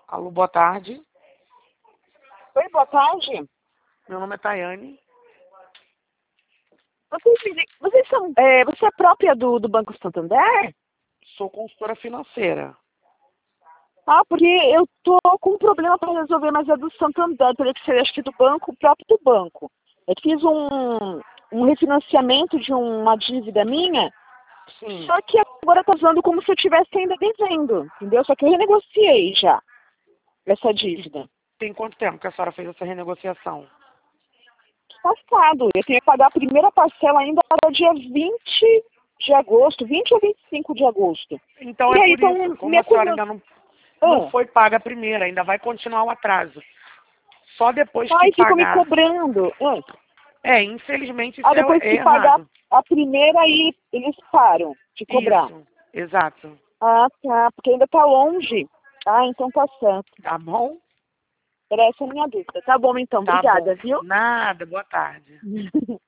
Alô, boa tarde. Oi, boa tarde. Meu nome é Tayane. Você é própria do Banco Santander? Sou consultora financeira. Ah, porque eu tô com um problema para resolver, mas é do Santander, teria que ser, acho que do banco, próprio do banco. Eu fiz um refinanciamento de uma dívida minha, Sim. só que agora tá usando como se eu estivesse ainda devendo, entendeu? Só que eu renegociei já essa dívida. Tem quanto tempo que a senhora fez essa renegociação? Passado, eu tenho que pagar a primeira parcela ainda para o dia 20 de agosto, 20 ou 25 de agosto. Então E é aí por isso, estão como me a senhora acusando. ainda não foi paga a primeira, ainda vai continuar o atraso. Só depois que Ai, ficam me pagar. cobrando. Infelizmente isso Depois é que pagar errado. a primeira, aí eles param de cobrar. Isso, exato. Ah, tá, porque ainda tá longe. Ah, então tá certo. Tá bom? Era essa a minha dúvida. Tá bom, então. Tá bom. Obrigada, viu? Nada, boa tarde.